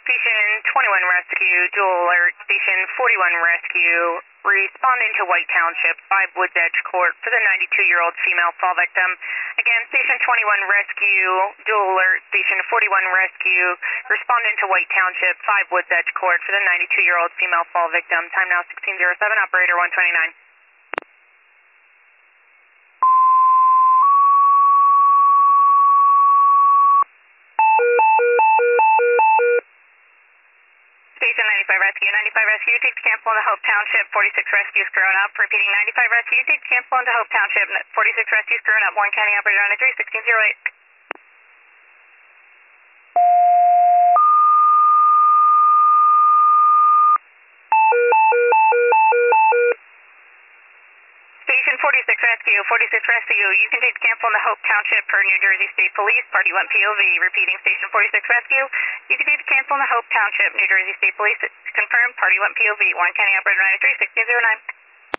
Station 21 Rescue, dual alert, Station 41 Rescue, responding to White Township, 5 Woods Edge Court for the 92-year-old female fall victim. Again, Station 21 Rescue, dual alert, Station 41 Rescue, responding to White Township, 5 Woods Edge Court for the 92-year-old female fall victim. Time now 16:07, operator 129. Station 95 Rescue, 95 Rescue, take the cancel into Hope Township, 46 Rescue, screwing up. Repeating 95 Rescue, take the cancel into Hope Township, 46 Rescue, screwing up. Warren County, operator 93, 1608. Station 46 Rescue, 46 Rescue, you can take the cancel into Hope Township per New Jersey State Police, party went POV. Repeating Station 46 Rescue, you can take the cancel into Hope Township, New Jersey State Police, confirmed, party went POV. Warren County, operator 93, 1609.